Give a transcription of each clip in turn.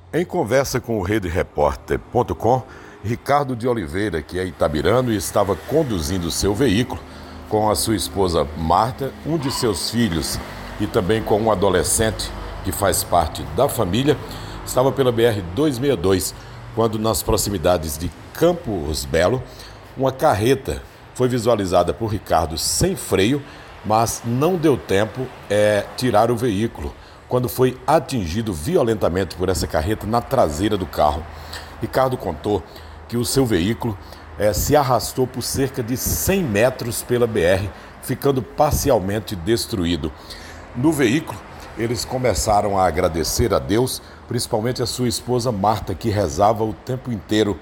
Em conversa com o RedeRepórter.com, Ricardo de Oliveira, que é itabirano e estava conduzindo seu veículo com a sua esposa Marta, um de seus filhos e também com um adolescente que faz parte da família, estava pela BR-262, quando nas proximidades de Campos Belo, uma carreta foi visualizada por Ricardo sem freio, mas não deu tempo tirar o veículo, quando foi atingido violentamente por essa carreta na traseira do carro. Ricardo contou que o seu veículo se arrastou por cerca de 100 metros pela BR, ficando parcialmente destruído. No veículo, eles começaram a agradecer a Deus, principalmente a sua esposa Marta, que rezava o tempo inteiro.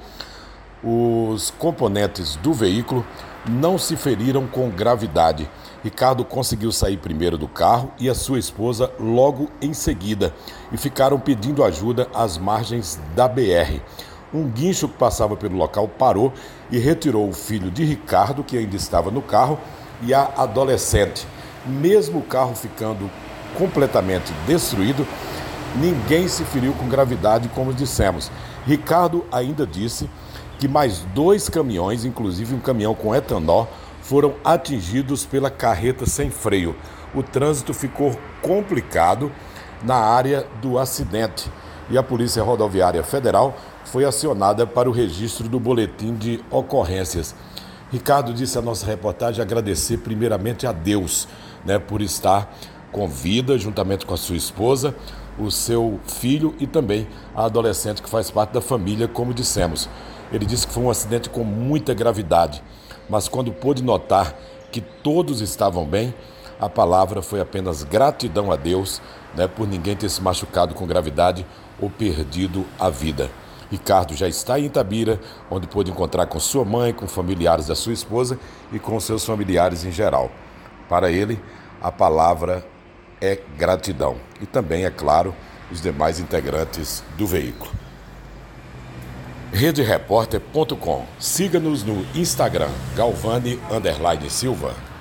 Os componentes do veículo não se feriram com gravidade. Ricardo conseguiu sair primeiro do carro e a sua esposa logo em seguida e ficaram pedindo ajuda às margens da BR. Um guincho que passava pelo local parou e retirou o filho de Ricardo, que ainda estava no carro, e a adolescente. Mesmo o carro ficando completamente destruído, ninguém se feriu com gravidade, como dissemos. Ricardo ainda disse que mais 2 caminhões, inclusive um caminhão com etanol, foram atingidos pela carreta sem freio. O trânsito ficou complicado na área do acidente e a Polícia Rodoviária Federal foi acionada para o registro do boletim de ocorrências. Ricardo disse à nossa reportagem agradecer primeiramente a Deus, por estar com vida, juntamente com a sua esposa, o seu filho e também a adolescente que faz parte da família, como dissemos. Ele disse que foi um acidente com muita gravidade, mas quando pôde notar que todos estavam bem, a palavra foi apenas gratidão a Deus, por ninguém ter se machucado com gravidade ou perdido a vida. Ricardo já está em Itabira, onde pôde encontrar com sua mãe, com familiares da sua esposa e com seus familiares em geral. Para ele, a palavra é gratidão e também, é claro, os demais integrantes do veículo. RedeRepórter.com. Siga-nos no Instagram, Galvani_Silva.